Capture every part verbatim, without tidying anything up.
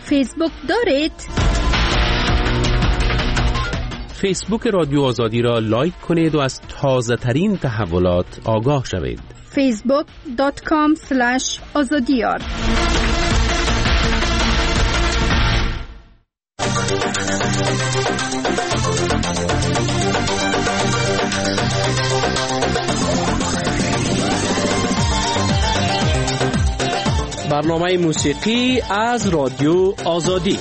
فیسبوک دارید؟ فیسبوک رادیو آزادی را لایک کنید و از تازه ترین تحولات آگاه شوید. فیسبوک دات کام اسلش آزادیار. برنامه موسیقی از رادیو آزادی.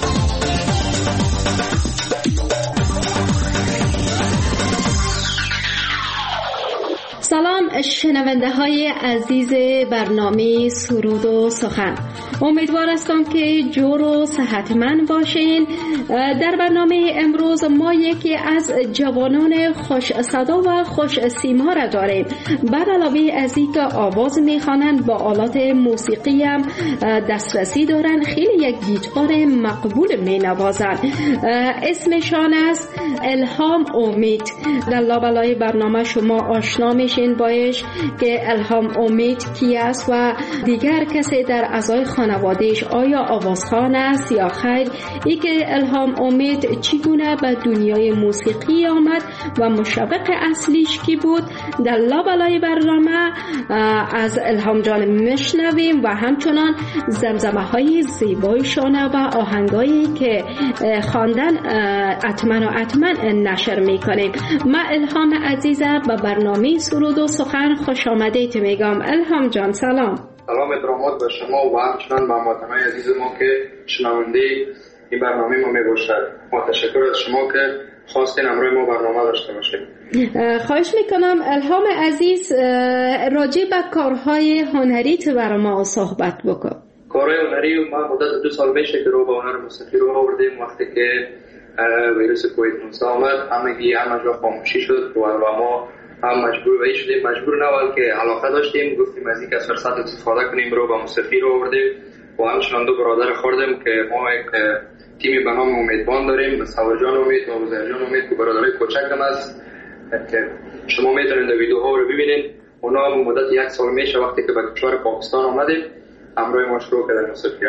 سلام شنونده های عزیز برنامه سرود و سخن، امیدوار هستم که جور و صحتمند باشین. در برنامه امروز ما یکی از جوانان خوش صدا و خوش سیما را داریم. بر علاوه از اینکه آواز میخوانند، با آلات موسیقی هم دسترسی دارند، خیلی یک گیتار مقبول مینوازند. اسمشان است الهام امید. در لابلای برنامه شما آشنا میشین باش که الهام امید کی است و دیگر کسی در اعضای خانوادهش آیا آوازخوان است یا خیر. ای که الهام امید چگونه به دنیای موسیقی آمد و مشوق اصلیش کی بود، در لابلای برنامه از الهام جان میشنویم و همچنان زمزمه های زیبایشان و آهنگایی که خواندن اتمن و اتمن نشر میکنیم. من الهام عزیزم به برنامه سرود و سخن خوش آمدید میگم. الهام جان سلام. سلام ابراهامات به شما و همچنان به هموطنان عزیز ما که شنونده این برنامه ما میباشد. ما تشکر از شما که خواستین همراه ما برنامه داشته باشید. خواهش میکنم الهام عزیز راجع به کارهای هنریت برای ما صحبت بکن. کارهای هنری ما مدت دو سال میشه که رو به هنر موسیقی رو آوردیم. وقتی که ویروس کووید نوزده آمد همگی همه جا خاموشی شد و ما هم مجبور به شدیم مجبور نوال که علاقه داشتیم گفتیم از این که فرصت استفاده کنیم رو به موسیقی رو آوردیم و همچنان دو برادر خوردیم که ما یک تیمی به نام امیدوان داریم، سوار جان امید و عزیر جان امید که برادرای کوچک هم است که شما میتونید ویدیوها رو ببینید. اونا مدت یک سال میشه وقتی که به کشور پاکستان آمدیم همراه ما شروع کردن موسیقی.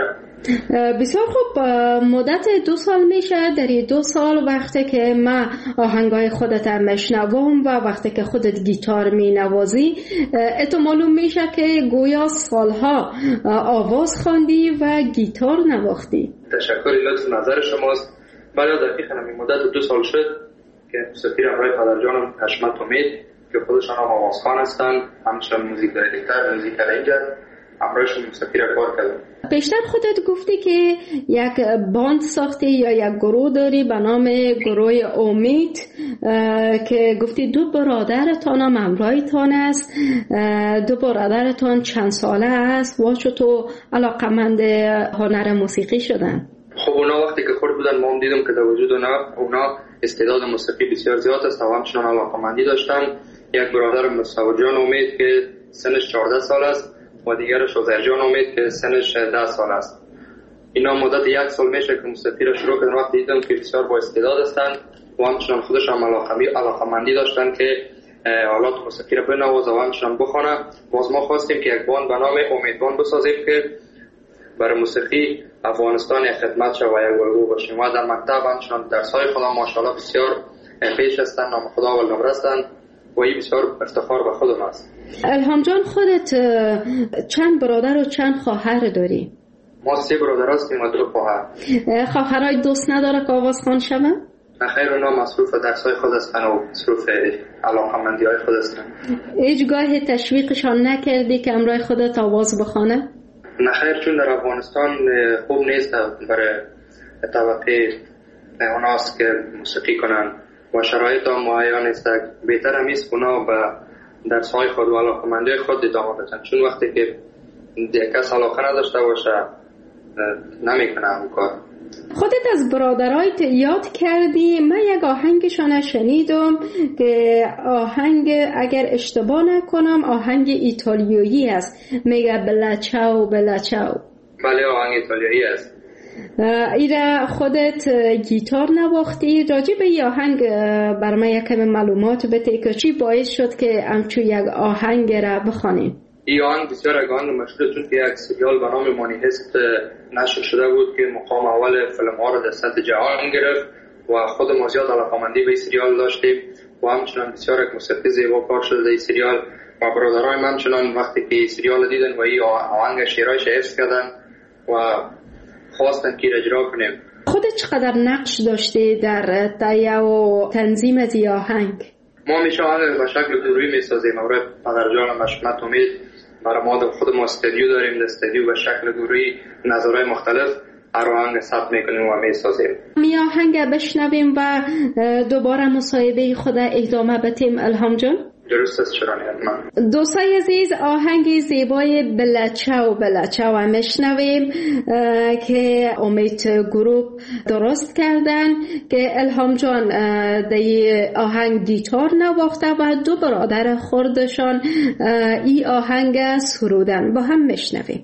بسیار خوب. مدت دو سال میشه. در این دو سال وقتی که ما آهنگای خودت هم میشنوم و وقتی که خودت گیتار مینوازی، اتو معلوم میشه که گویا سالها آواز خواندی و گیتار نواختی. تشکر لطف نظر شماست. بله دقیقاً همین مدت دو سال شد که موسیقی را برای پدرجانم حشمت امید که خودشان هم آوازخوان هستند، همچنان موزیک دایرکتر، موزیک ارنجر، همراهشون موسیقی را کار کردم. بیشتر خودت گفتی که یک باند ساختی یا یک گروه داری به نام گروه امید که گفتی دو برادرتان هم همراهتان است. دو برادرتان چند ساله است و چطور علاقمند هنر موسیقی شدن؟ خب اونا وقتی که خورد بودن ما هم دیدم که در وجود اونا استعداد موسیقی بسیار زیاد است و همچنان علاقمندی داشتن. یک برادرم سوار جان امید که سنش چهارده سال است و دیگرش عزیر جان امید که سنش ده سال است. اینا مدت یک سال میشه که موسیقی را شروع کردن. وقتی دیدم که بسیار با استعداد هستند و همچنان خودش هم علاقمندی داشتن که آلات موسیقی را بنوازه و همچنان بخوانه، باز ما خواستیم که یک باند به نام امیدوان بسازیم که برای موسیقی افغانستان خدمت شد و یک الگو باشیم و در مکتب همچنان درس‌های خودم ماشاءالله بسیار پیش هستند، نام خدا و نمره هستند و این بسیار افتخار به خودم است. الهام جان خودت چند برادر و چند خواهر داری؟ ما سه برادر هستیم و دو خواهر. خواهرای دوست نداره که آوازخوان شوه؟ نخیر اونا مصروف درس‌های خود هستند و مصروف علاقه‌مندی‌های خود هستند. هیچگاه تشویقشان نکردی که همراه خودت آواز بخوانه؟ نخیر، چون در افغانستان خوب نیست برای طبقه اوناست که موسیقی کنن و شرایط هم مهیا نیست. بهتر هم است اونا به درس‌های خود و علاقه‌مندی خود ادامه بدن، چون وقتی که یک کس علاقه نداشته باشه نمیکنه اون کار. خودت از برادرایت یاد کردی. من یک آهنگشان شنیدم که آهنگ اگر اشتباه نکنم آهنگ ایتالیایی است، میگه بلا چاو بلا چاو. بله آهنگ ایتالیایی است. ایره خودت گیتار نواختی. راجع به این آهنگ برای من یک کمی معلومات بده که چی باعث شد که همچون یک آهنگ را بخوانیم. این آهنگ بسیار یک آهنگ مشهور، چون که یک سریال به نام مانی هست نشر شده بود که مقام اول فیلم ها را در سطح جهان گرفت و خود ما زیاد علاقه‌مندی به این سریال داشتیم و همچنان بسیار یک موسیقی زیبا کار شده در این سریال و برادرای من چنان وقتی که سریال دیدن و این آهنگ شیرایش حفظ کردن و خواستن که اجرا کنیم. خودت چقدر نقش داشته در تهیه و تنظیم از این آهنگ؟ ما میشه آهنگ به شکل گروهی میسازیم. برای پدرجان مشمت امید برای ما خود ما استودیو داریم، در استودیو به شکل گروهی نظرهای مختلف هر آهنگ ثبت میکنیم و میسازیم. می آهنگ بشنویم و دوباره مصاحبه خود ادامه بدیم. الهام جان درست است، چرا نه؟ دوستای عزیز، آهنگ زیبای بلچاو بلچاو میشنویم که امید گروپ درست کردن که الهام جان در آهنگ گیتار نواخته و دو برادر خردشان این آهنگ سرودن. با هم میشنویم.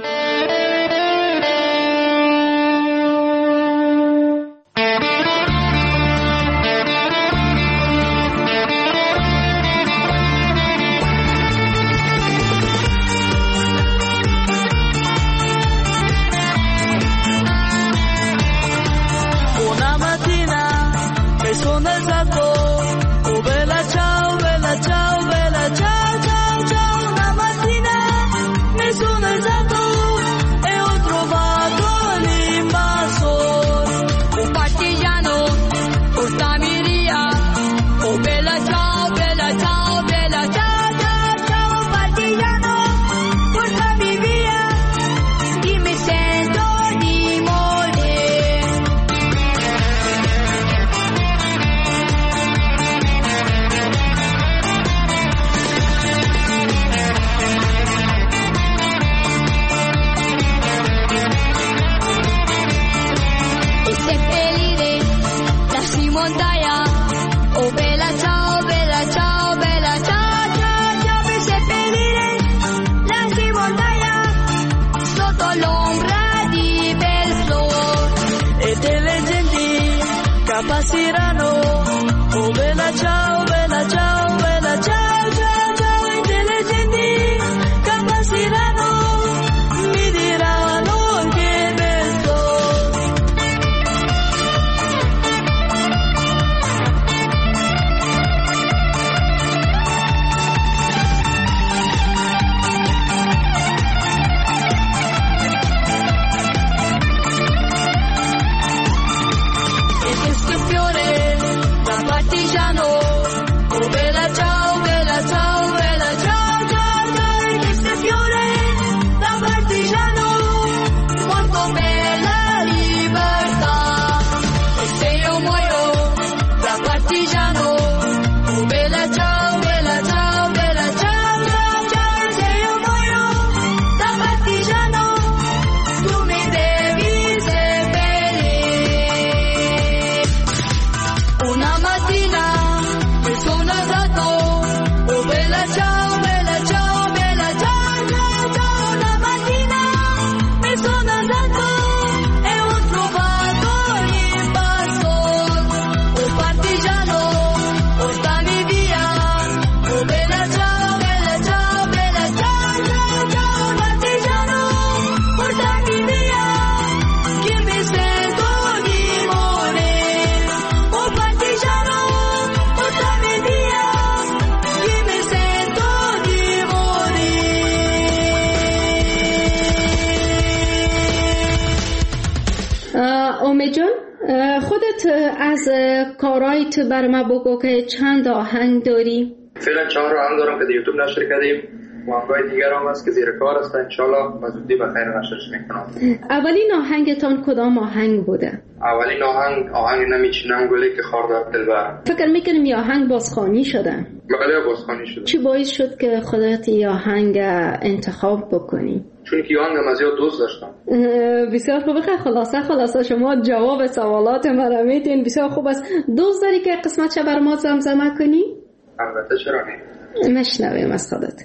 از کارایت بر ما بگو که چند آهنگ داری؟ فعلا چهار آهنگ دارم که در یوتیوب نشر کردیم و آهنگای دیگر هم هست که زیر کار هست. انشالله و زودی بخیر نشرش میکنم. اولین آهنگتان کدام آهنگ بوده؟ اولین آهنگ آهنگ نمیچینم گلی که خاردار دلبر. فکر میکنم این آهنگ بازخوانی شده؟ بله بازخوانی شده. چی باعث شد که خودت این آهنگ انتخاب بکنی؟ چون که آهنگ من زیاد دوست داشتم. بسیار خوبه. خلاصه خلاصه شما جواب سوالات مرا میدین. بسیار خوب است. دوست داری که قسمت چه بر ما زمزمه کنی؟ البته چرا نه. مشنویم از خودت.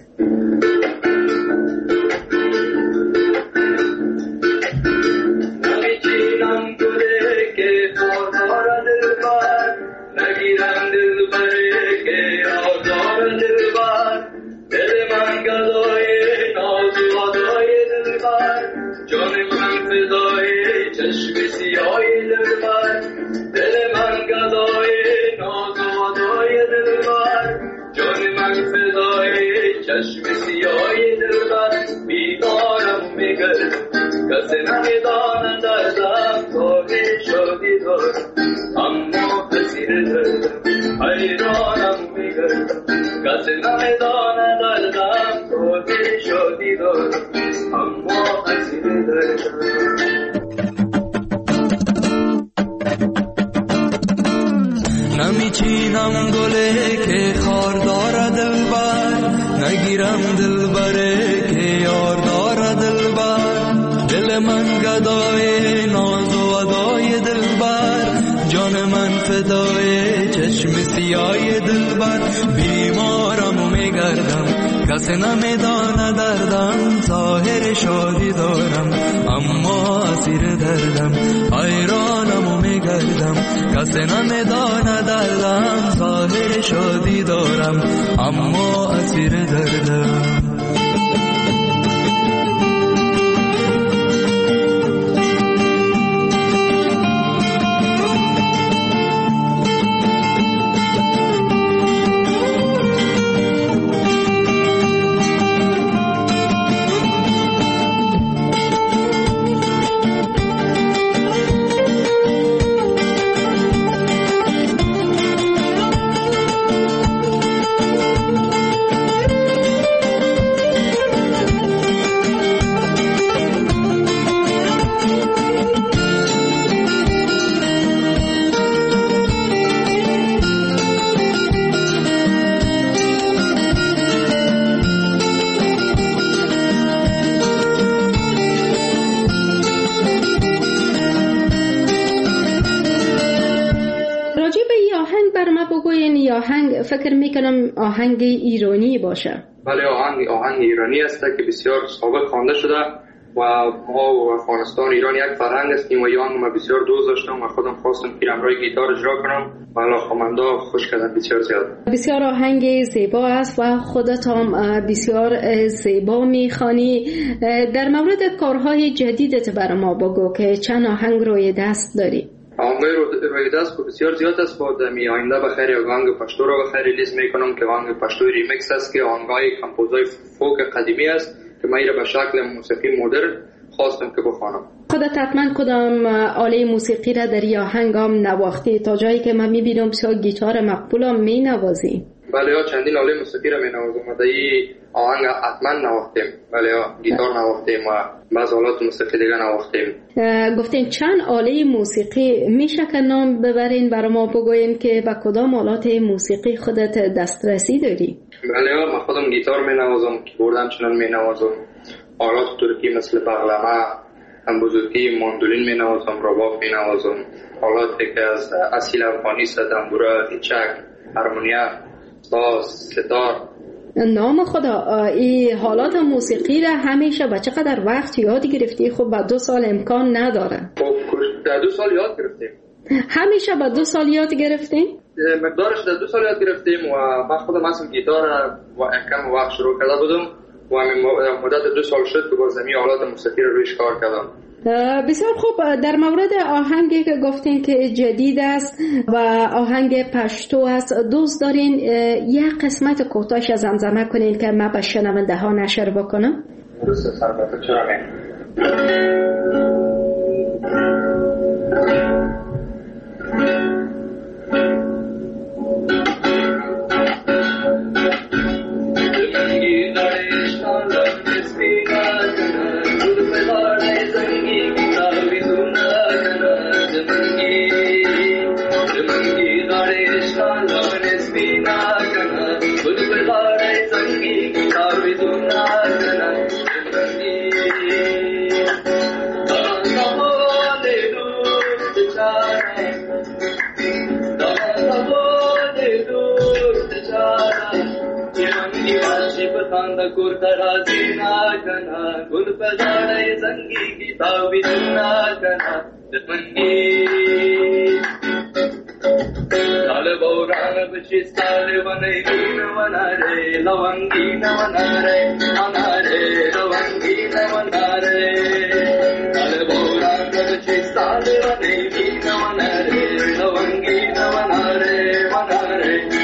نمیچینم گله که خاردار دلبر، نگیرم دلبره که آزار دلبر، دل من گدای کسی نمیداند دردم توی شادی دارم اما اسیر دردم حیرانم میگردم کسی نمیداند دردم توی شادی دارم اما اسیر دردم نمیچینم گله که خار داره دلبر نگیرم دلبره که یار داره دلبر دل من گدای ناز و ادای دلبر جان من فدای چشم سیای دلبر بیمارم و میگردم کسی نمیدانه دردم ظاهر شادی دارم اما اسیر دردم حیرانم و میگردم کسی نمیدانه دردم ظاهر شادی دارم اما اسیر دردم آهنگ فکر میکنم آهنگ ایرانی باشه. بله آهنگ آهنگ ایرانی است که بسیار سابق خوانده شده و ما و افغانستان ایران یک فرهنگ هستیم و آهنگ ما بسیار دوست داشتم و خودم خواستم که همراه گیتار اجرا کنم و علاقه‌مندا خوش کردن بسیار زیاد. بسیار آهنگ زیبا است و خودت هم بسیار زیبا میخوانی. در مورد کارهای جدیدت برای ما بگو که چند آهنگ روی دست داری؟ آهنگ روی دست بسیار زیاد است با دمی آینده بخیر آهنگ پشتو رو بخیر لیست میکنم که آهنگ پشتو ریمیکس است که آهنگای کمپوزای فوک قدیمی است که من را به شکل موسیقی مدرن خواستم که بخوانم. خودت حتما کدام آله موسیقی را در این آهنگ هم نواختی تا جایی که من میبینم بسیار گیتار مقبول هم مینوازی؟ بله ها چندین آله موسیقی را مینوازم و در این آهنگ حتما نواختیم. بله ها گیتار نواختیم و بعض آلات موسیقی دیگه نواختیم. گفتین چند آله موسیقی میشه که نام ببرین برای ما بگوین که به کدام آلات موسیقی خودت دسترسی داری؟ بله ها من خودم گیتار مینوازم، کیبورد همچنان مینوازم، آلات ترکی مثل بغلمه، بزرگی ماندولین مینوازم، رباب مینوازم، آلاتی که از اصیل افغانی است، دنبوره، هیچک، هارمونیا، ساز، ستار. نام خدا، این حالات موسیقی را همیشه به چقدر وقت یاد گرفتی؟ خب به دو سال امکان نداره. خب در دو سال یاد گرفتیم. همیشه به دو سال یاد گرفتیم؟ مقدارش در دو سال یاد گرفتیم و من خودم اصلا گیتار و کم وقت شروع کرده بودم و مدت دو سال شد که با زمین آلات موسیقی رو رویش کار کردم. بسیار خوب. در مورد آهنگی که گفتین که جدید است و آهنگ پشتو است، دوست دارین یک قسمت کوتاهش از زمزمه کنین که من به شنونده ها نشر بکنم؟ درسته سربته چرا نه؟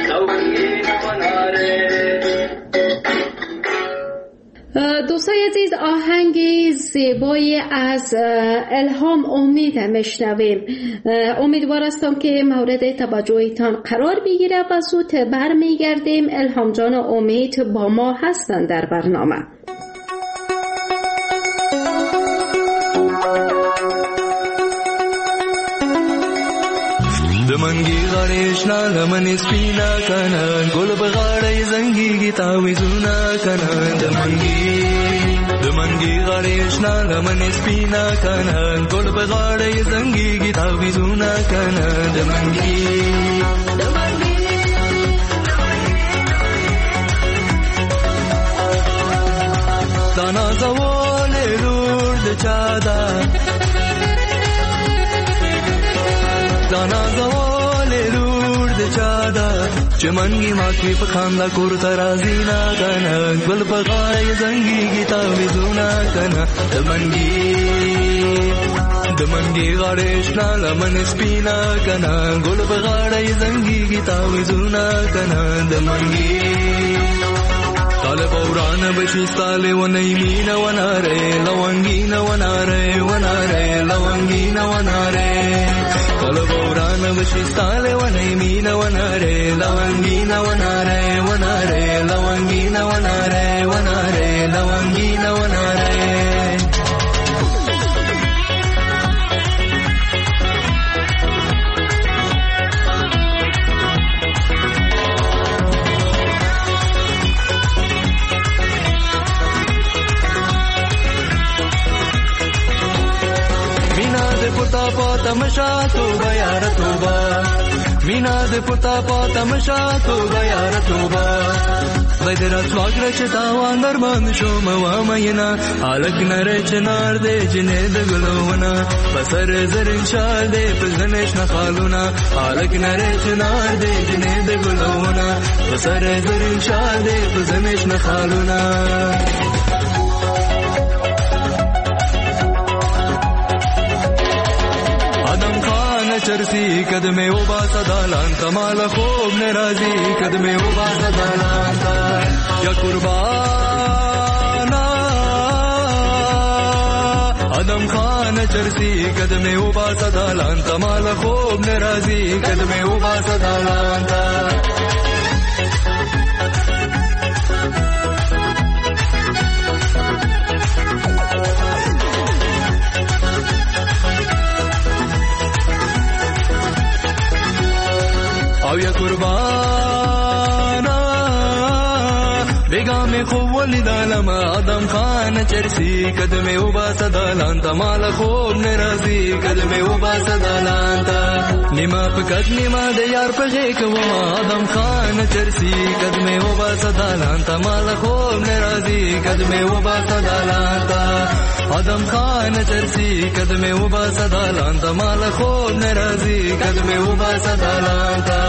دوستای عزیز، آهنگ زیبایی از الهام امید میشنویم. امیدوار هستم که مورد توجهتان قرار بگیره و زود برمیگردیم. الهام جان امید با ما هستند در برنامه. دمنگی غارش نالمن سپینا کنن گل بغاړی زنگی تاویزونا کنن دمنگی دمنگی غارش نالمن سپینا کنن گل بغاړی زنگی تاویزونا کنن دمنگی دمنگی دانا زوال لور د چادا دانا زوال لور د چادا چمنگی ماکی پخاندا کور ترازی نا کنا گل بغاړی زنگی گیتا وزونا کنا دمنگی دمنگی غاړش نا لمن سپینا کنا گل بغاړی زنگی گیتا وزونا کنا دمنگی طالب اوران بشی ساله و نیمین و ناره لونگین و ناره و ناره لونگین و ناره طالب اوران بشی ساله و نیمین و ناره لونگین و ناره و ناره لونگین و ناره و ناره لونگین و ناره पुता तमशा तो यार तोबा मीना दे पुता तमशा तो यार तोबा बदरा स्वाग रचता वांदर बंद शोम वामयना आलक नरच नार दे जिने दगलोवना बसर जरिन शाल दे पजनेश नखालुना आलक नरच नार दे जिने दगलोवना बसर जरिन शाल दे पजनेश नखालुना चरसी कदमे उबा सदालान कमाल खूब नाराजी कदमे उबा सदालान या कुर्बाना आदम खान चरसी कदमे उबा सदालान कमाल खूब नाराजी कदमे उबा सदालान او یا قربانا بیگا میں خوب دالم آدم خان چرسی قدمے اوبا سدالان تا مال خوب نرازی قدمے اوبا سدالان تا نیما پکت نیما دے یار پغیک وما آدم خان چرسی قدمے اوبا سدالان تا مال خوب نرازی قدمے اوبا سدالان تا آدم خان چرسی قدمے اوبا سدالان تا مال خوب نرازی قدمے اوبا سدالان تا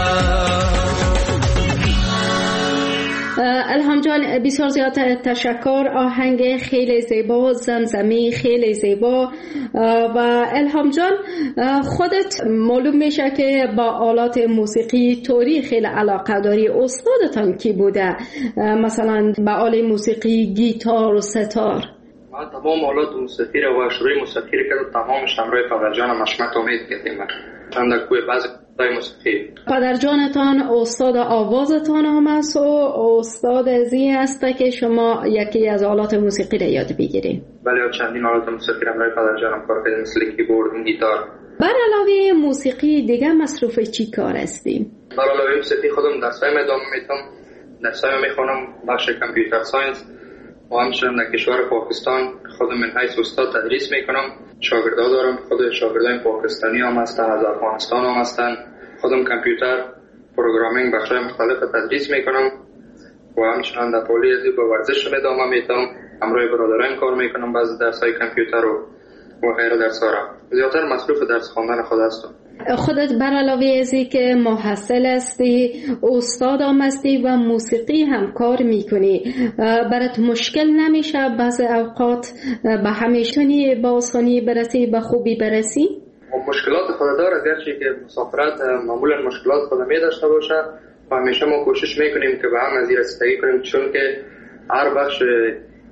الهام جان بسیار زیاد تشکر. آهنگ خیلی زیبا، زمزمی خیلی زیبا. و الهام جان خودت معلوم میشه که با آلات موسیقی طوری خیلی علاقه داری. استادتان کی بوده؟ مثلا با آله موسیقی گیتار و ستار. من تمام آلات موسیقی رو و شروع موسیقی رو که تمامش همراه پدر جانم مشمت امید کردیم. چند کوی بعضی موسیقی. پدر جانتان استاد آوازتان هم است و استاد ازی است که شما یکی از آلات موسیقی را یاد بگیرید. بله چندین آلات موسیقی را برای پدر جانم کار کردیم مثل کیبورد، گیتار. بر علاوه موسیقی دیگه مصروف چی کار هستیم؟ بر علاوه موسیقی خودم درس‌های ادامه میدم. درس‌های میخونم بخش کامپیوتر ساینس و همچنین در کشور پاکستان خودم من حیث استاد تدریس میکنم. شاگردا دارم، خود شاگردای پاکستانی هم هستن، از افغانستان هم هستن. خودم کامپیوتر پروگرامینگ بخشای مختلف تدریس میکنم و همچنین در پولی ازی به ورزش ادامه میدم. همراه برادران کار میکنم بعضی درسای کامپیوتر و و غیره درس‌ها را. زیادتر مصروف درس خواندن خود هستم. خودت بر علاوه ازی که محصل هستی، استاد هم هستی و موسیقی هم کار میکنی، برات مشکل نمیشه بعضی اوقات به همیشونی با آسانی برسی، به خوبی برسی؟ مشکلات خود داره، گرچه که مسافرت معمولا مشکلات خود می داشته باشه و همیشه ما کوشش میکنیم که به هم از این رسیدگی کنیم، چون که هر بخش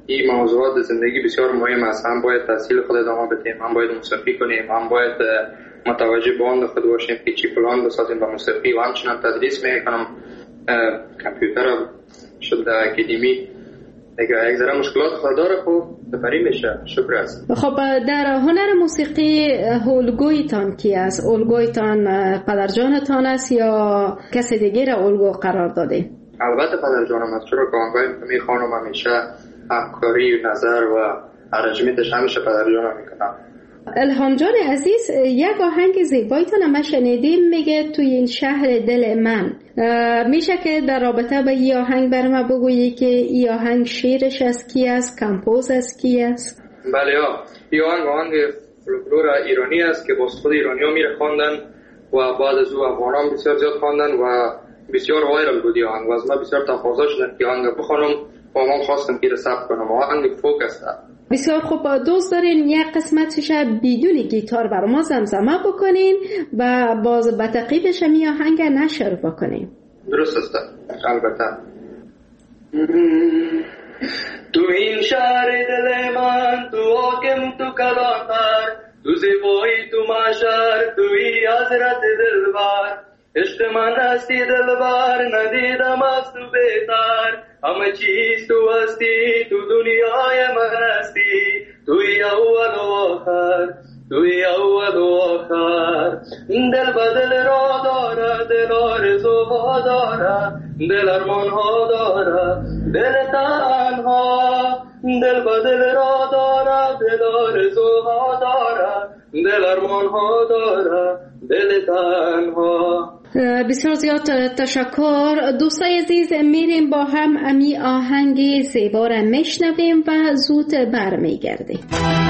این موضوعات زندگی بسیار مهم است. هم باید تحصیل خود ادامه بدیم، هم باید موسیقی کنیم، هم باید متوجه به آن خود باشیم که چی پلان بسازیم به موسیقی و همچنین تدریس میکنم کامپیوتر شد در اکادمی. اگر یک ذره مشکلات خود داره خب بفری میشه. شکر است. خب در هنر موسیقی الگویتان کی است؟ الگویتان پدرجانتان است یا کسی دیگه را الگو قرار داده؟ البته پدرجانم است، چرا که آنگاه می خانم همیشه همکاری نظر و ارنجمنتش همیشه پدرجانم میکنم. الهام جان عزیز، یک آهنگ زیبایتان ما شنیدیم میگه توی این شهر دل من. میشه که در رابطه با این آهنگ بر ما بگویی که این آهنگ شعرش از کی است، کمپوز از کی است؟ بله ها، این آهنگ آهنگ فولکلور ایرانی است که باز خود ایرانی ها میره خواندن و بعد از او افغانان بسیار زیاد خواندن و بسیار وایرال بود. آهنگ و از ما بسیار تقاضا شدن که آهنگ بخوانم و من خواستم که ثبت کنم. آهنگ فوک است. بسیار خوب، دوست دارین یک قسمتش بدون گیتار بر ما زمزمه بکنین و باز به تعقیبش می آهنگ نشر بکنین. درست است. البته تو این شهر دل من، تو حاکم، تو کلانتر، تو زیبایی، تو معشر، توی حضرت دلبر. عشق من هستی دلبر، ندیدم از تو بهتر. همه چیز تو هستی، تو دنیای من هستی. توی اول و آخر، توی اول و آخر. دل به دل را داره، دل آرزوها داره، دل ارمانها داره، دل تنها. دل به دل را داره، دل آرزوها داره، دل ارمانها داره، دل تنها. بسیار زیاد تشکر. دوستای عزیز، میریم با هم امی آهنگ زیبا را میشنویم و زود برمیگردیم.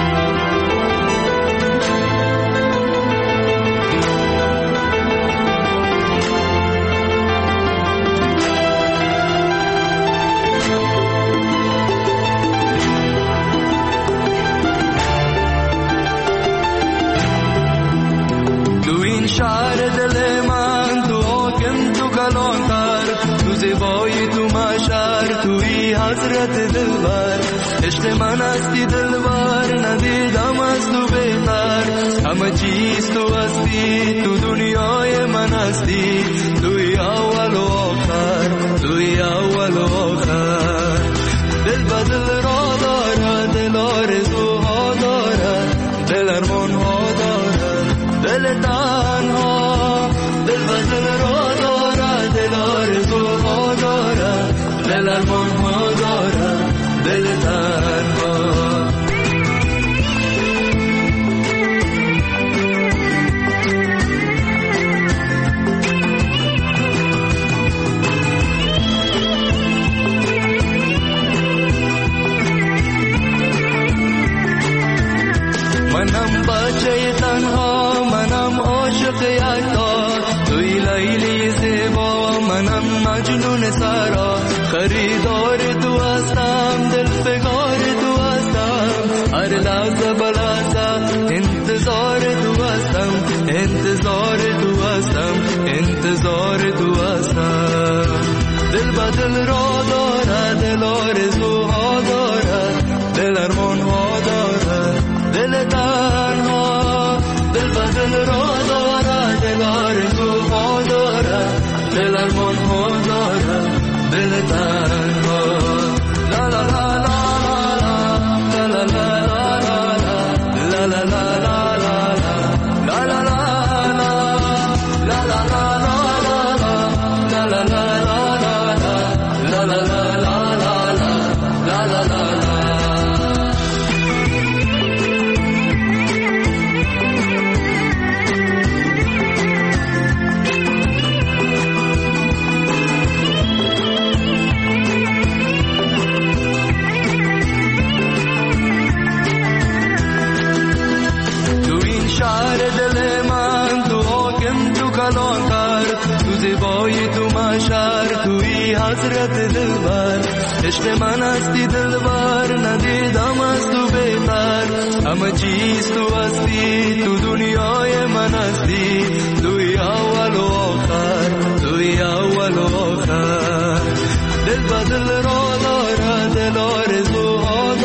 تو این شهر دل من، تو حاکم، تو کلانتر، تو زیبایی، تو معشر، توی حضرت دلبر. عشق من هستی دلبر، ندیدم از تو بهتر. همه چیز تو هستی، تو دنیای من هستی. توی اول و آخر، توی اول و آخر. دل به دل را داره، دل آرزوها داره، دل ارمانها داره، دل تنها. دل به دل را داره، دل آرزوها داره، دل ارمانها داره، دل تنها. منم بچه تنها، منم عاشق یکتا. توی لیلی زیبا، منم مجنون سرا. خریدار تو هستم، دل فگار تو هستم. هر لحظه بلحظه انتظار تو هستم، انتظار تو هستم، انتظار تو هستم. دل به دل را داره، دل آرزوها داره، دل ارمانها داره، دل تنها. دل به دل را داره، دل آرزوها داره، دل ارمانها داره، دل تنها. لا لا لا لا لا لا لا لا لا لا لا لا. حضرت دلبر. عشق من هستی دلبر، ندیدم از تو بهتر. همه چیز تو هستی، تو دنیای من هستی. توی اول و آخر، توی اول و آخر. دل به دل را داره، دل آرزوها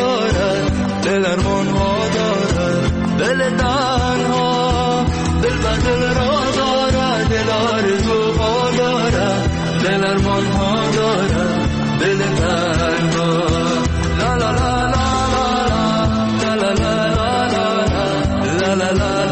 دل ارمان ها داره، دل تنها دل به دل را داره، دل آرزو ها داره، دل ارمان ها داره، دل تنها. لا لا لا لا لا لا لا لا لا لا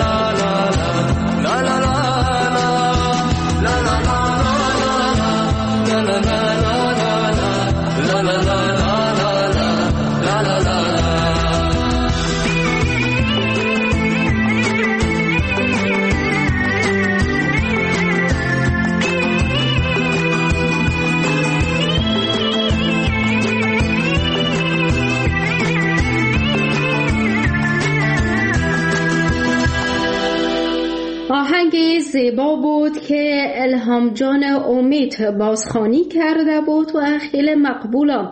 آهنگ زیبا بود که الهام جان امید بازخوانی کرده بود و خیلی مقبولم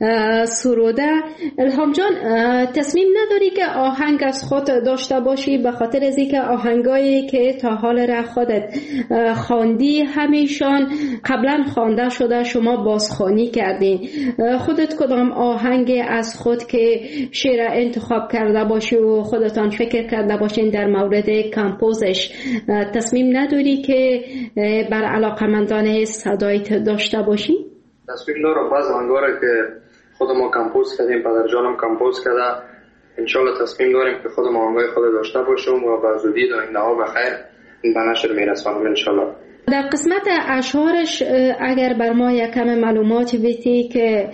سروده. الهام جان تصمیم نداری که آهنگ از خود داشته باشی به خاطر از اینکه آهنگایی که تا حال را خودت خواندی همیشان قبلا خوانده شده شما بازخوانی کردین؟ خودت کدام آهنگ از خود که شعر انتخاب کرده باشی و خودتان فکر کرده باشین در مورد کمپوزش تصمیم نداری که بر علاقمندان صدایت داشته باشی؟ تصمیم دارم بعض آهنگاره که خود ما کمپوز کردیم، پدر جانم کمپوز کرده، انشالله تصمیم داریم که خود ما آهنگای خود داشته باشیم و به زودی در این ها بخیر به نشر میرسانیم انشالله. در قسمت اشعارش اگر بر ما یک کم معلومات بیتی که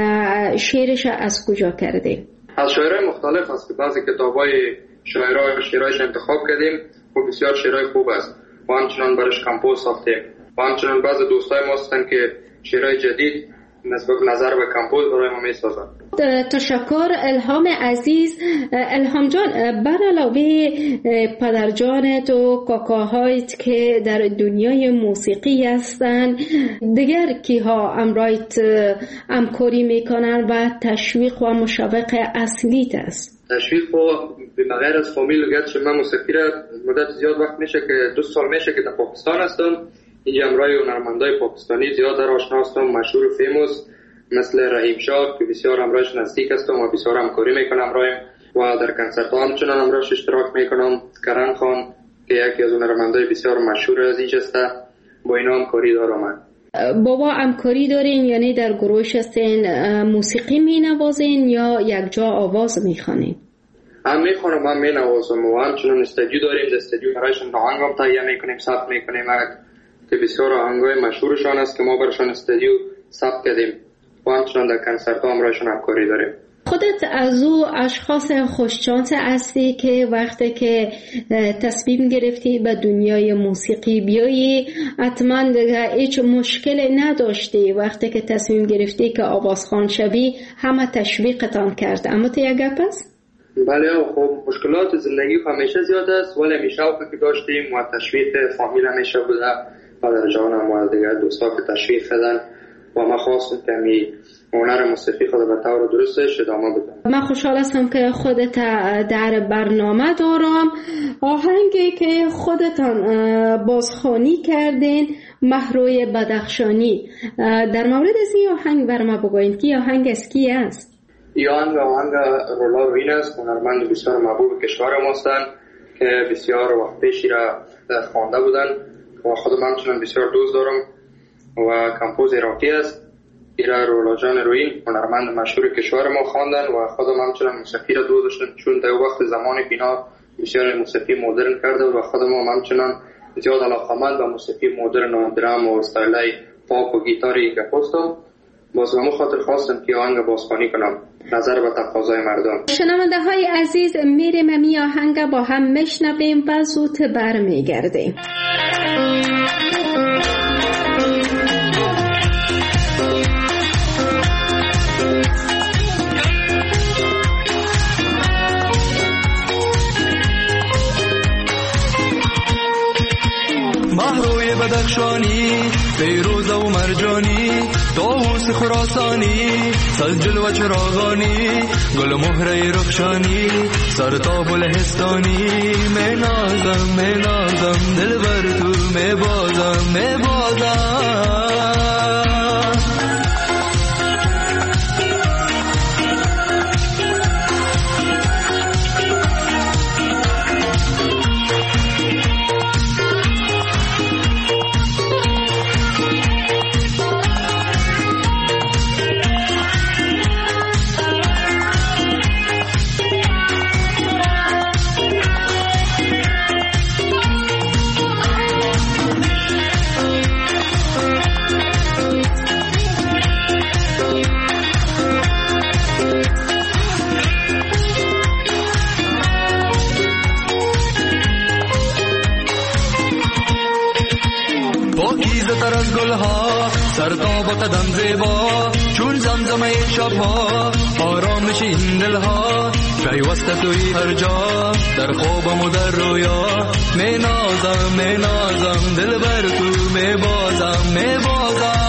شعرش از کجا کردی؟ از شاعرای مختلف است که بعضی کتابای شاعرای شعرایش انتخاب کردیم و بسیار شعرهای خوب است و همچنان برش کمپوز ساختیم و همچنان بعض دوستای ما هستن که شعرهای جدید نسبت نظر به کمپوز برای ما میسازن. تشکر الهام عزیز. الهام جان، بر علاوه پدر جانت و کاکاهایت که در دنیای موسیقی هستن دیگر کیها امرایت همکاری میکنن و تشویق و مشوق اصلیت است؟ تشویق و بغیر از فامیل گرچه من موسیقی را مدت زیاد وقت میشه که دو سال میشه که در پاکستان هستم، اینجا امرای هنرمندای پاکستانی زیاد در آشنا هستم، مشهور و فیموس مثل رحیم شاه که بسیار امرایش نزدیک هستم و بسیار همکاری میکنم رایم و در کنسرت ها همچنان امرایش اشتراک میکنم. کرن خان که یکی از هنرمندای بسیار مشهور از اینجا است، با اینا همکاری دارم. من بابا همکاری دارین یعنی در گروهش هستین موسیقی مینوازین یا یک جا آواز میخوانین؟ هم میخوانم هم مینوازم و همچنان استودیو داریم، در استودیو برایشون آهنگ هم تهیه میکنیم، ثبت میکنیم که بسیار آهنگای مشهورشان است که ما برایشون استودیو ثبت کردیم و همچنان در کنسرت ها برایشون همکاری داریم. خودت از او اشخاص خوششانس هستی که وقتی که تصمیم گرفتی به دنیای موسیقی بیایی حتما هیچ مشکل نداشتی؟ وقتی که تصمیم گرفتی که آوازخوان شوی همه تشویقتان کرد، اما تو یک گپ است؟ بله خب مشکلات زندگی همیشه زیاد است ولی همیشه شوقی که داشتیم و تشویق فامیل همیشه بوده، پدر جانم و دیگر دوستا که تشویق کردن و ما خواستم که می هنر موسیقی خود به طور درستش ادامه بدم. من خوشحال هستم که خودت در برنامه دارم. آهنگی که خودتان بازخوانی کردین مهروی بدخشانی، در مورد از این آهنگ بر ما بگوین که آهنگ از کی است؟ این آهنگ آهنگ رولا روین است، هنرمند بسیار محبوب کشور ما هستند که بسیار وقت پیشی را خوانده بودن و خودم همچنان بسیار دوست دارم و کمپوز عراقی است. ایرا رولا جان روین هنرمند مشهور کشور ما خواندن و خودم همچنان موسیقی را دوست داشتم چون در وقت زمان بینا بسیار موسیقی مدرن کرده و خودم همچنان زیاد علاقمند به موسیقی مدرن و درام و استایلای پاپ و گیتاری که هستم. باز به خاطر خواستم که آهنگ بازخوانی کنم نظر به تقاضای مردم. شنونده های عزیز میریم می آهنگ با هم میشنویم و زود برمیگردیم. مهروی بدخشانی، فیروزه و مرجانی، طاووس خراسانی، سجل و چراغانی، گل مهره رخشانی، سرتاب و لهستانی. می نازم می نازم دل بر تو می بازم می بازم. پاکیزه تر از گلها، سر تا با قدم زیبا چون زمزمه شبها، آرامش این دلها پیوسته توی هر جا، در خوابم و در رویا می نازم می نازم، دل بر تو می بازم می بازم.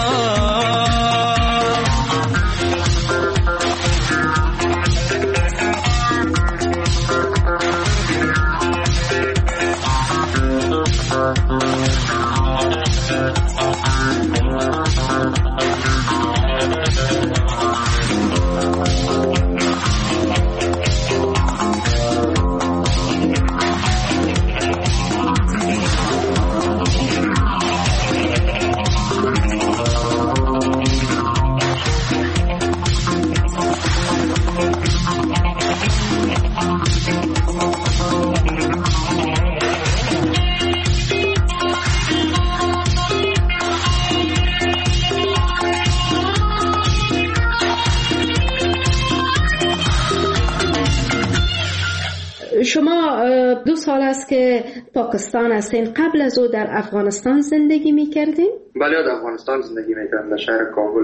شما دو سال است که پاکستان هستین، قبل از او در افغانستان زندگی میکردین؟ بله، در افغانستان زندگی میکردم، در شهر کابل.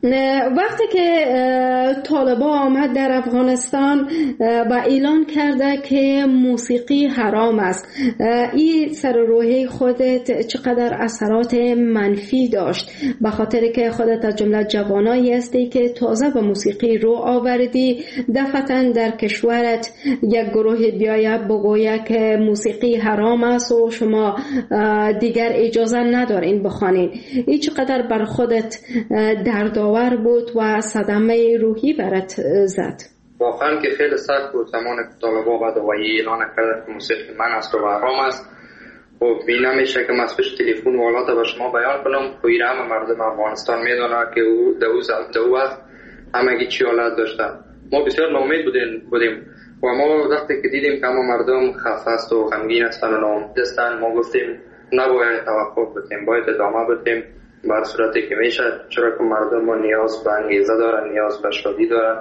وقتی که طالبان آمد در افغانستان و اعلان کرده که موسیقی حرام است، این سر روحی خودت چقدر اثرات منفی داشت؟ به خاطر که خودت از جمله جوانایی هستی که تازه به موسیقی رو آوردی، دفعتاً در کشورت یک گروه بیایه بگویه که موسیقی حرام است و شما دیگر اجازه ندارین بخوانین. این چقدر بر خودت دردآور بود و صدمه روحی برات زد؟ واقعا که خیلی سخت بود زمان که طالبان بعد و اعلان کرد که موسیقی من است و حرام است. و این نمیشه که من سپش تلفن والا به شما بیان کنم، خیلی همه مردم افغانستان میدونه که او دو وقت همگی چی حالت داشتن. ما بسیار ناامید بودیم و ما وقتی که دیدیم که همه مردم خفه است و غمگین هستن و ناامید هستن، ما گفتیم نباید توقف بکنیم، باید ادامه بدیم بر صورتی که میشه، چرا که مردم ما نیاز به انگیزه دارن، نیاز به شادی دارن.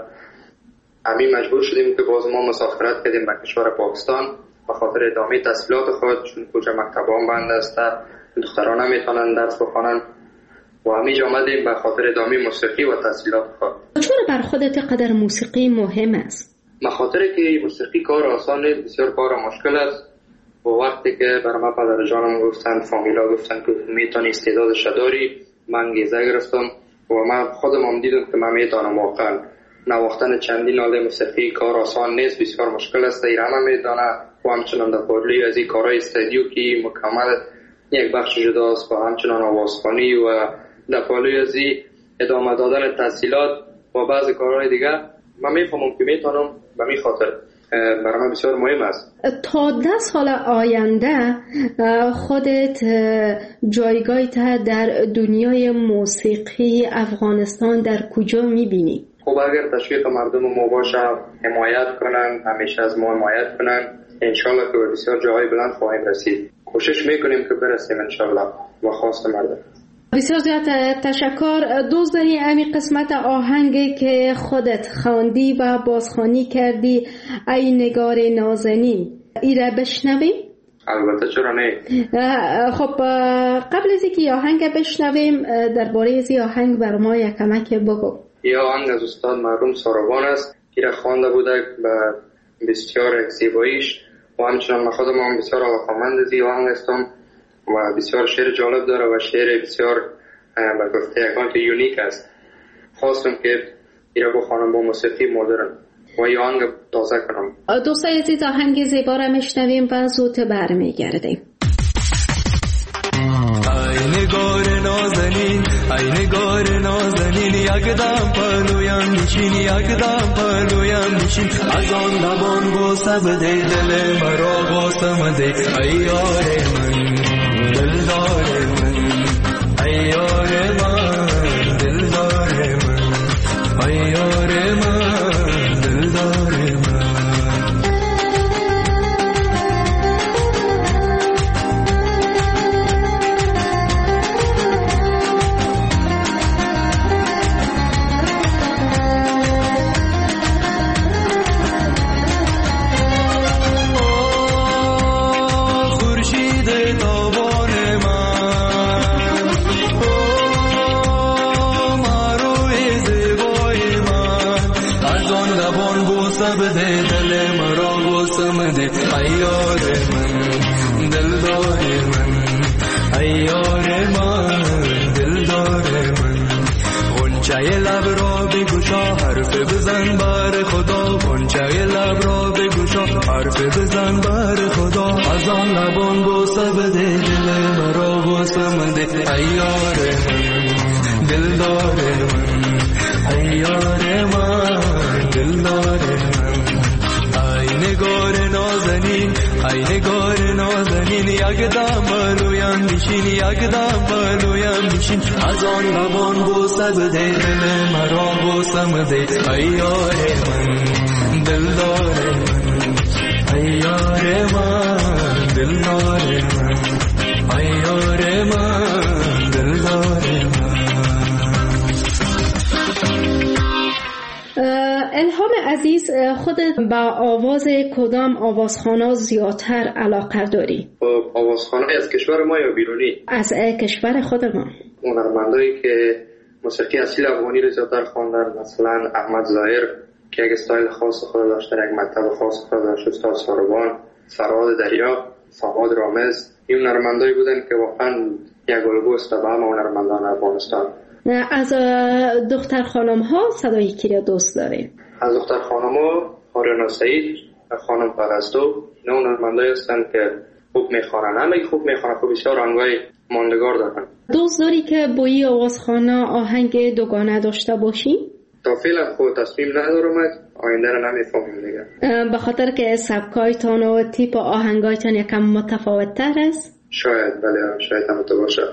همین مجبور شدیم که باز ما مسافرت کردیم به کشور پاکستان به خاطر ادامه تحصیلات خود، چون کجا مکتبان بند است، دختران نمیتونن درس بخوانن و همینجا آمدیم به خاطر ادامه موسیقی و تحصیلات خود. چرا بر خودت قدر موسیقی مهم است؟ به خاطر که موسیقی کار آسان نیست، بسیار کار مشکل است. و وقتی که برای ما پدر جانم گفتن، فامیلا گفتن که میتونی استعدادش داری، من انگیزه گرفتم و من خودم دیدم که من میتونم. واقعا نواختن چندین آله موسیقی کار آسان نیست، بسیار مشکل است. این همه میدانه و همچنان در پارلی از این کارهای استودیو که مکمل یک بخش جداست و همچنان آوازخوانی و در پارلی از این ادامه دادن تحصیلات و بعضی کارهای دیگه من میفهمم که میتونم به می خاطر برای من بسیار مهم است. تا ده سال آینده خودت جایگاهت در دنیای موسیقی افغانستان در کجا میبینی؟ خب اگر تشویق مردم ما باشه، حمایت کنن، همیشه از ما حمایت کنن، انشالله که بسیار جاهای بلند خواهیم رسید. کوشش میکنیم که برسیم انشالله و خواست مردم. بسیار زیاد تشکر. دوست داری امی قسمت آهنگی که خودت خواندی و بازخوانی کردی، ای نگار نازنین، ای را بشنویم؟ البته چرا نه. خب قبل از اینکه آهنگ بشنویم درباره از آهنگ بر ما یک کمک بگو. این آهنگ از استاد مرحوم ساروان است که را خوانده بوده به بسیار زیباییش و همچنان من خودم هم بسیار علاقه‌مند از این آهنگ هستم و بسیار شعر جالب داره و شعر بسیار به گفته یکان که یونیک است. خواستم که این را بخوانم با موسیقی مدرن و این آهنگ تازه کنم. دوستای عزیز، آهنگ زیبا را میشنویم و زود برمیگردیم. ای نگار نازنین، ای نگار نازنین، یک دم پلویم نشین، یک دم پلویم نشین، از آن لبان بوسه بده دل مرا بوسه بده، ای یار من دلدار من، ای یار من دلدار من، ای یار من دلدار من. منه ای یار من دلدار من ای یار من دلدار من غنچه لب را بگشا حرف بزن بر خدا غنچه لب را بگشا حرف بزن بر خدا از آن لبان بوسه بده دل مرا بوسه مده ای یار من دلدار من ای یار من دلدار من ای نگار نازنین ای نگار نازنین یک دم بلویم بشین یک دم بلویم بشین از آن لبان بوسه بده دل مرا بوسه مده ای یار من دلدار من ای یار من دلدار من ای یار من دلدار من. الهام عزیز، خودت با آواز کدام آوازخوان‌ها زیادتر علاقه داری؟ آوازخوان‌ها از کشور ما یا بیرونی؟ از کشور خود ما. هنرمندایی که موسیقی اصیل افغانی رو زیادتر خواندن، مثلا احمد ظاهر که یک استایل خاص خود داشته، یک مکتب خاص خود داشته، استاد ساربان، فرهاد دریا، فرهاد رامز، این هنرمندایی بودن که واقعا یک الگو است به همه هنرمندان افغانستان. از دختر خانم ها صدای کی را دوست داریم؟ از دختر خانم ها آریانا سعید، خانم پرستو، اینا هنرمندایی هستند که خوب میخوانن. همه خوب میخوانن، خوب بسیار آهنگای ماندگار دارن. دوست داری که با این آوازخوان‌ها آهنگ دوگانه داشته باشی؟ تا فعلا خود تصمیم ندارم، آینده رو نمیفهمیم دیگه. به خاطر که سبکایتان و تیپ آهنگایتان یکم متفاوت تر است؟ شاید، بله شاید هم تو باشه.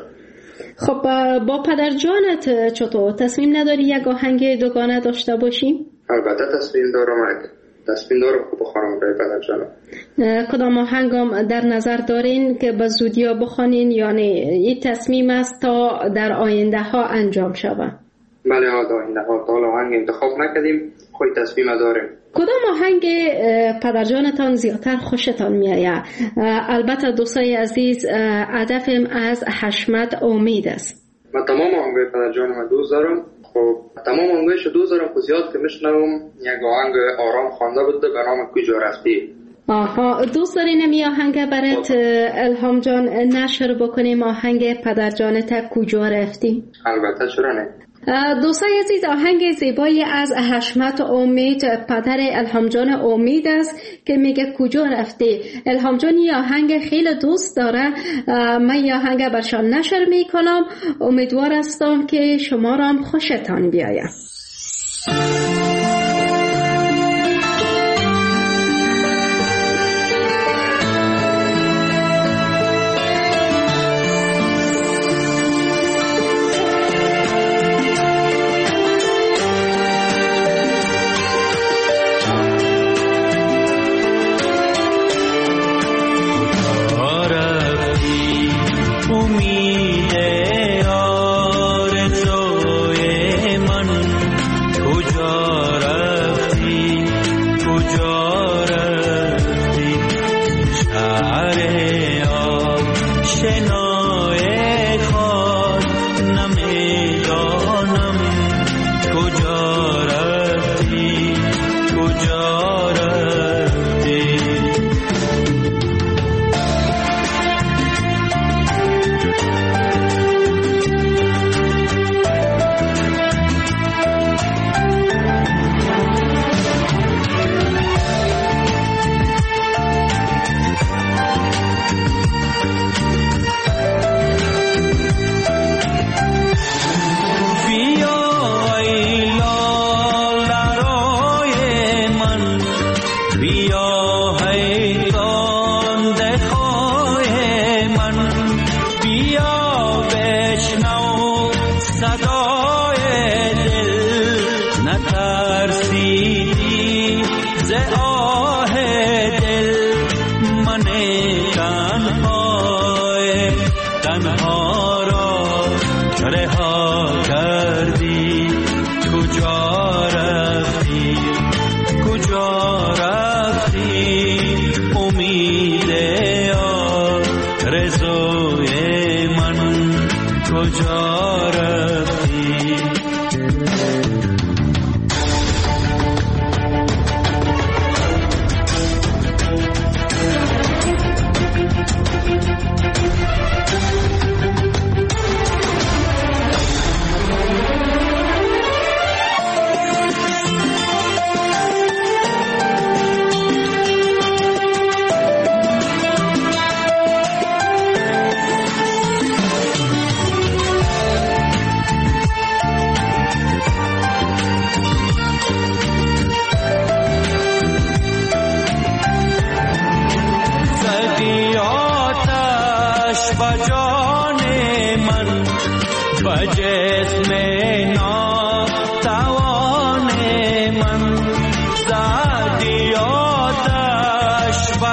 خب با پدر جانت چطور؟ تصمیم نداری یک آهنگ دوگانه داشته باشی؟ البته تصمیم دارم، تصمیم دارم خوب بخوانم برای پدر جانم. کدام آهنگم در نظر دارین که به زودی بخوانین، یعنی این تصمیم است تا در آینده ها انجام شود؟ بله در آینده ها، تا آهنگ انتخاب نکردیم، خود تصمیم داریم. کدام آهنگ پدر جانتان زیادتر خوشتان میآید؟ البته دوستای عزیز، هدفم از حشمت امید است. من تمام آهنگای پدر جانم دوست دارم. خب تمام آهنگایش دوست دارم، خب زیاد که میشنوم یک آهنگ آرام خوانده بوده به نام کجا رفتی. آها، دوست داری نمی آهنگ برات الهام جان نشر بکنیم، آهنگ پدر جانت کجا رفتی؟ البته چرا نه. دوستای عزیز، آهنگ زیبایی از حشمت امید پدر الهام جان امید است که میگه کجا رفتی. الهام جان یه آهنگ خیلی دوست داره، من یه آهنگ برشان نشر میکنم، امیدوار هستم که شما را هم خوشتان بیاید.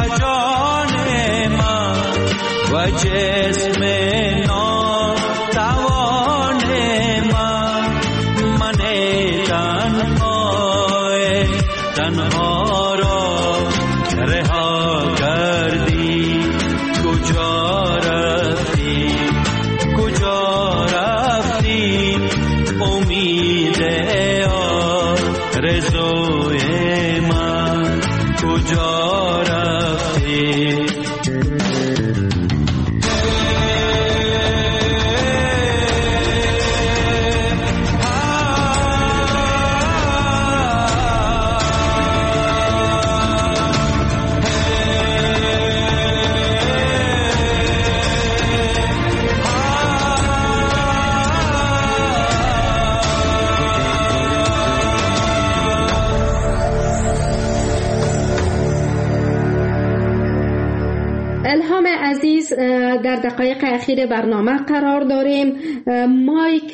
جان من و جسم ناتوان من، من تنهای تنها را رها کردی. کجا رفتی کجا رفتی امید آرزوی من، کجا رفتی؟ الهام عزیز، در دقایق اخیر برنامه قرار داریم. مایک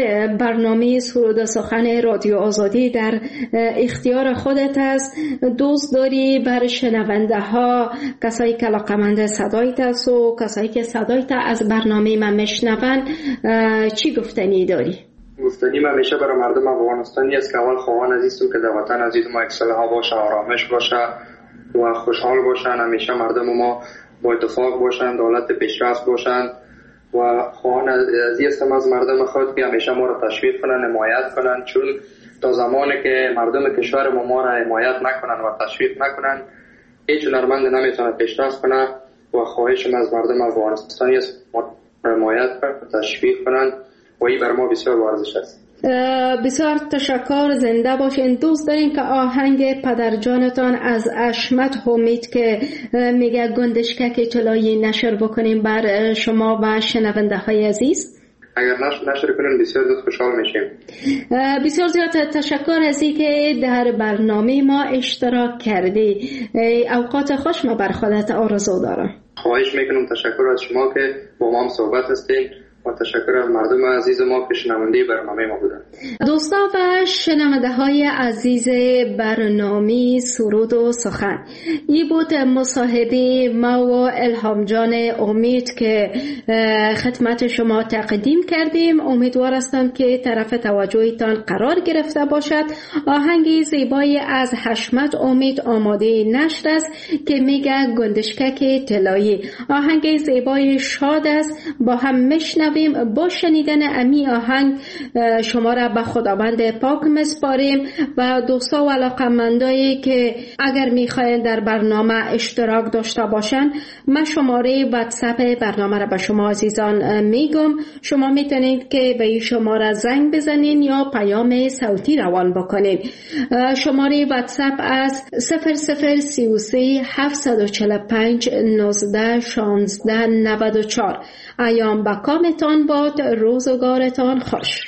برنامه سرود و سخن رادیو آزادی در اختیار خودت است. دوست داری بر شنونده ها، کسایی که علاقه‌مند صدایت است و کسایی که صدایت از برنامه من میشنون، چی گفتنی داری؟ گفتنی من همیشه برای مردم افغانستانی است که اول خواهان عزیزم که در وطن عزیز ما اصلاح باشه، آرامش باشه و خوشحال باشن. همیشه مردم ما با اتفاق باشن، دولت پیشرفت باشن و خواهان عزیز هم از مردم خود که همیشه ما را تشویق کنن، حمایت کنن، چون تا زمانی که مردم کشور ما ما را حمایت نکنن و تشویق نکنن، هیچ هنرمند نمیتونه پیشرفت کنه. و خواهشم از مردم افغانستانی است ما حمایت کنن، تشویق کنن و این بر ما بسیار ارزش است. بسیار تشکر، زنده باشین. دوست دارین که آهنگ پدرجانتان از اشمت حمید که میگه گندشکک طلایی نشر بکنیم بر شما و شنونده های عزیز؟ اگر نشر, نشر کنین بسیار زیاد خوشحال میشیم. بسیار زیاد تشکر از اینکه در برنامه ما اشتراک کردی. اوقات خوش ما بر خودت آرزو دارم. خواهش میکنم، تشکر از شما که با ما هم صحبت هستین و تشکر از مردم عزیز ما که شنونده برنامه ما بودن. دوستان و شنونده های عزیز برنامه سرود و سخن، این بود مصاحبه ما و الهام جان امید که خدمت شما تقدیم کردیم. امیدوار هستم که طرف توجهتان قرار گرفته باشد. آهنگ زیبایی از حشمت امید آماده نشر است که میگه گندشکک طلایی. آهنگ زیبای شاد است، با هم مشنویم. با شنیدن امی آهنگ شما را به خداوند پاک مسپاریم و دوستا و علاقه‌مندایی که اگر میخواین در برنامه اشتراک داشته باشن، من شماره واتساپ برنامه را به شما عزیزان میگم. شما میتونید که به این شماره زنگ بزنین یا پیام صوتی روان بکنین. شماره واتساپ از صفر صفر سی و سه هفتصد و چهل و پنج نوزده شانزده نود و چهار. ایام با کامتان باد، روزگارتان خوش.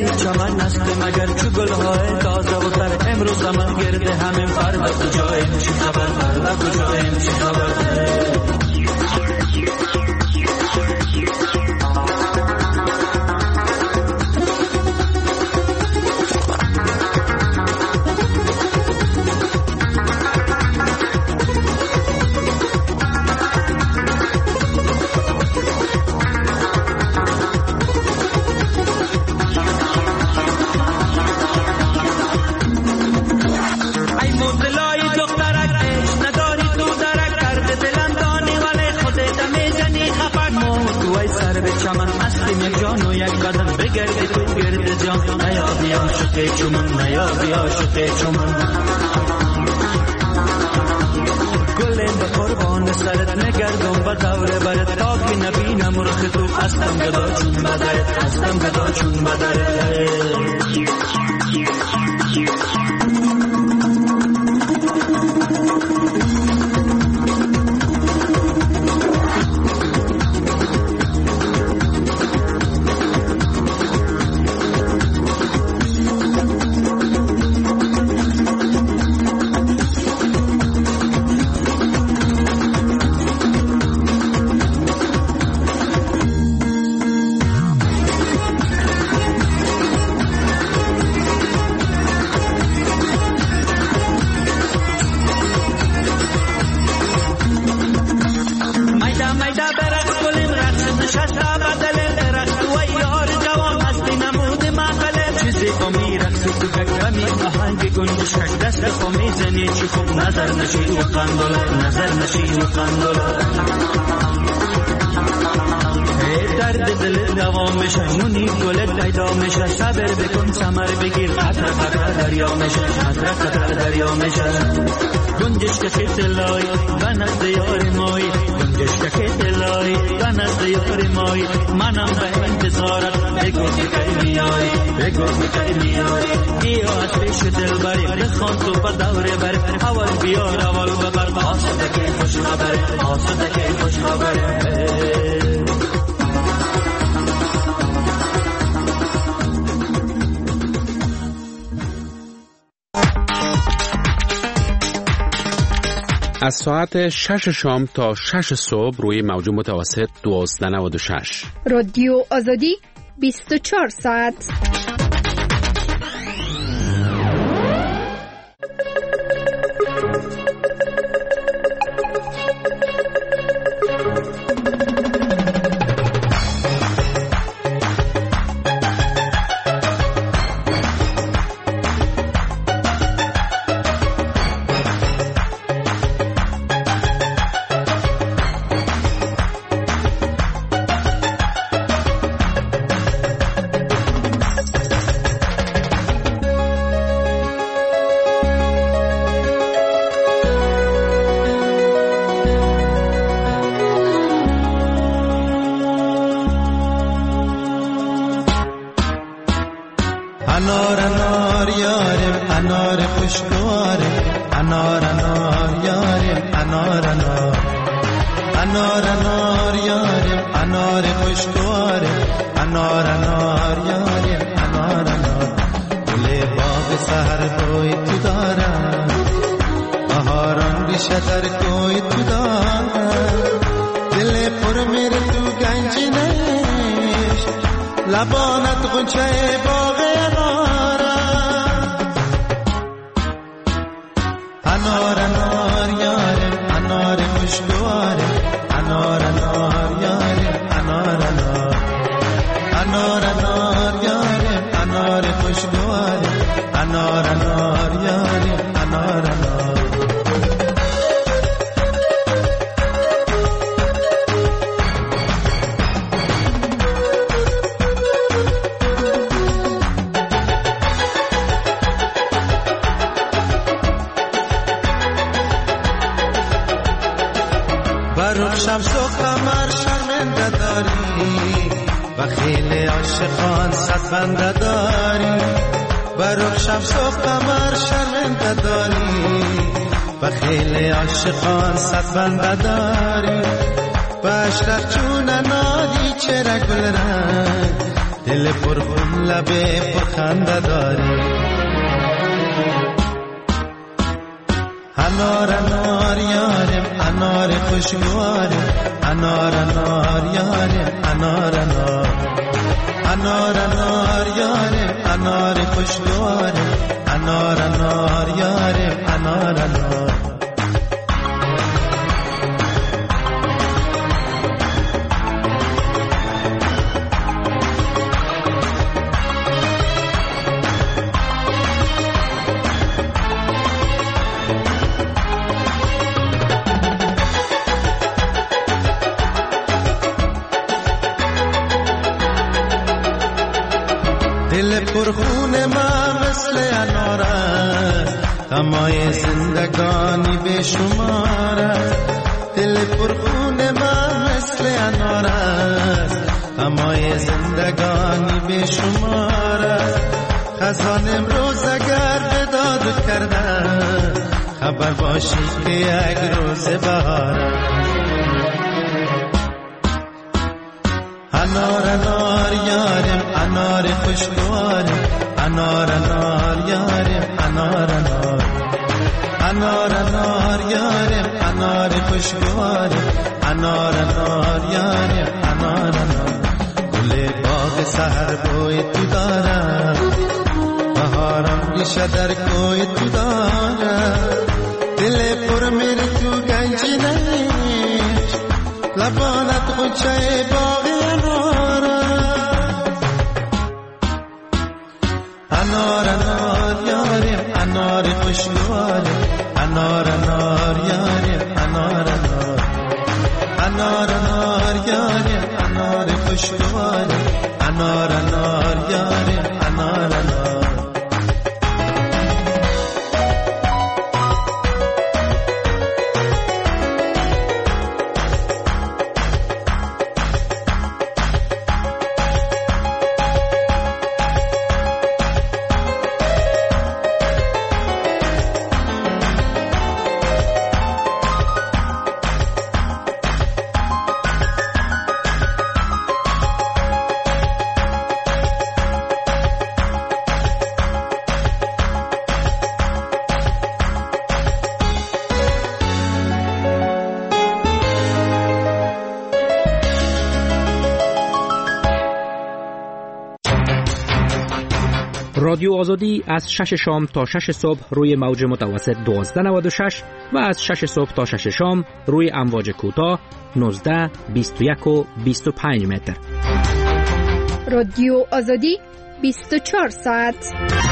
گردی چمن است مگر چو گلهای تازه و تر امروز من گرد همین فردا کجاییم چی خبر فردا کجاییم چی خبر چمن نیا بیا شده چمن گلیم به قربان سرت نگردم به دور برت تا که نبینم رخ تو هستم گدا چون بدرت هستم گدا چون بدرت درد دل دوام میشه مونی گل پیدا میشه صبر بکن ثمر بگیر قطر قطر دریا میشه قطر قطر دریا میشه گنجش که دلای بنز یار مای گنجش که دلای بنز یار مای منم به انتظارت بگو کی میای بگو کی میای ای آتش دل بری بخوان تو به دور بر اول بیار اول ببر آسوده که خوش خبر آسوده که خوش خبر از ساعت شش شام تا شش صبح روی موج متوسط دوازده نود و شش رادیو آزادی بیست و چهار ساعت. انار انار یارم انار خوشگواره انار انار یارم انار انار انار انار یارم انار خوشگواره انار انار یارم انار انار گل باغ سحر کوی تو دارم بهاران ریشه در کوی تو دارم دل پر میره تو گنج نیش لبانت غنچه باغ انار انار یارم انار خوشگواره انار انار یارم انار انار انار انار یارم انار خوشگواره انار انار یارم انار انار برق شمس و قمر شرمنده داری و خیلی عاشقان صد بنده داری برق شمس و قمر شرمنده داری و خیلی عاشقان صد بنده داری بشرق چون نادی چرا گل رنگ دل پرخون لب پرخنده داری. انار انار یارم انار خوشگوارم، انار انار یارم انار انار، انار انار یارم انار خوشگوارم، انار انار یارم انار انار. دل پرخون ما مثل انار است، غمای زندگانی به شمار است. دل پرخون ما مثل انار است، غمای زندگانی به شمار است. خزان امروز اگر به داد کردن، خبر باشی که یک روز بهار است. انار انار یارم انار خوشگوارم، انار انار یارم انار انار، انار انار یارم انار خوشگوارم، انار انار یارم انار انار. گل باغ سحر بوی تو دارم، بهارم ریشه در کوی تو دارم. دل پر میری تو گنجی نیست، لبانت خوچه باغ انار انار یارم انار خوشگوارم، انار انار یارم انار انار، انار انار یارم انار خوشگوارم، انار انار یارم انار انار. رادیو آزادی از شش شام تا شش صبح روی موج متوسط دوازده نود و شش و از شش صبح تا شش شام روی امواج کوتاه نوزده، بیست و یک و بیست و پنج متر. رادیو آزادی بیست و چهار ساعت.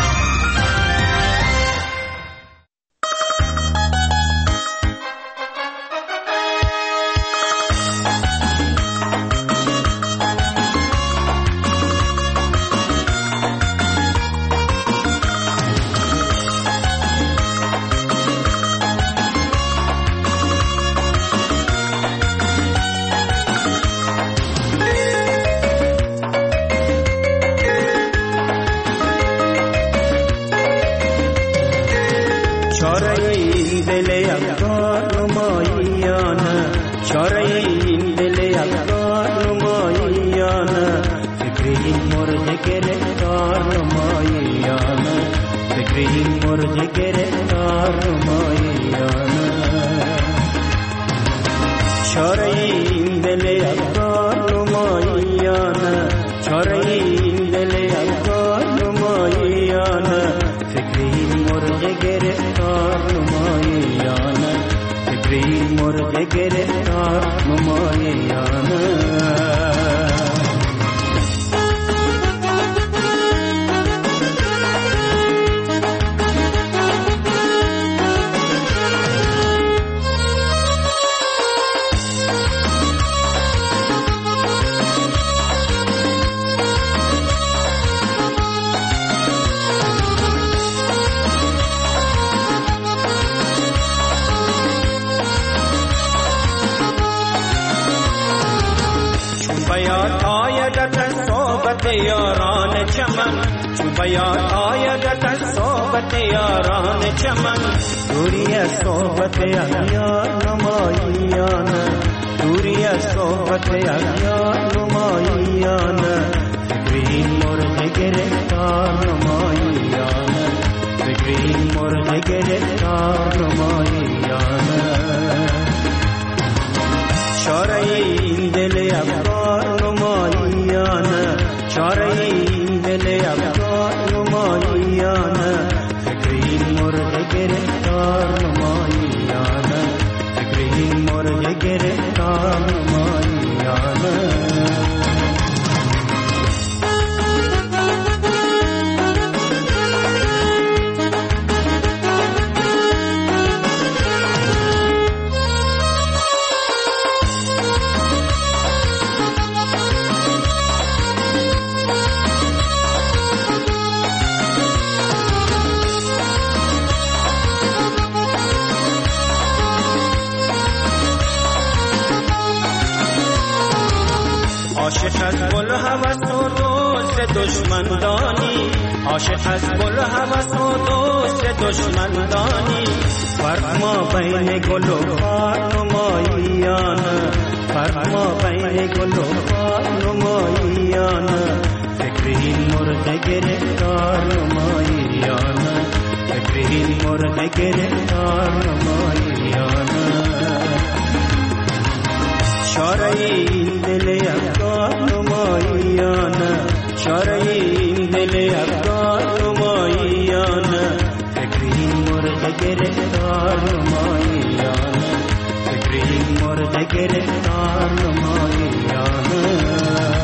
یاران چمن چون بیان آید صحبت یاران چمن دوری از صحبت اغیار نماییان دوری از صحبت اغیار نماییان فکری مرغ گرفتار نمایانه فکری مرغ گرفتار نمایانه چاره این دل افغان نمایانه چاره این دل افغان نمایانه فکری مرغ گرفتار نمایانه فکری مرغ گرفتار نمایانه عاشق از گل هوس و دوست دشمندانی عاشق از گل هوس و دوست دشمندانی فرق ما بین گل و خار نمایانه فرق ما بین گل و خار نمایانه فکری مرغ گرفتار نمایانه فکری مرغ گرفتار نمایانه چاره این دل افغان نمایانه چاره این دل افغان نمایانه فکری مرغ گرفتار نمایانه فکری مرغ گرفتار نمایانه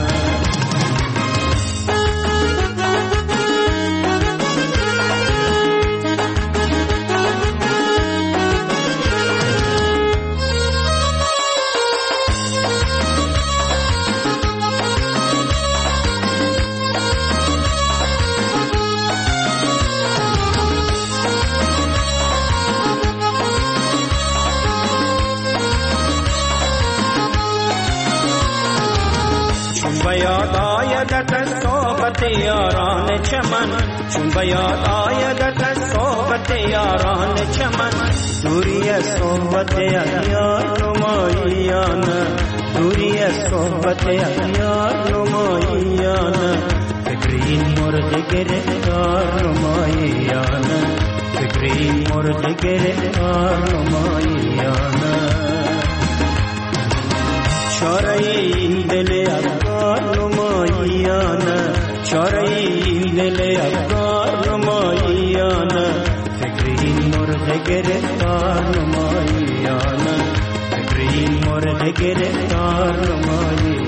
بیاد آیدت از صحبت یاران چمن چون بیاد آیدت از صحبت یاران چمن دوری از صحبت اغیار نمایانه دوری از صحبت اغیار نمایانه فکری مرغ گرفتار نمایانه فکری مرغ گرفتار نمایانه چاره این دل افغان نمایانه چاره این دل افغان نمایانه فکری مرغ گرفتار نمایانه فکری مرغ گرفتار نمایانه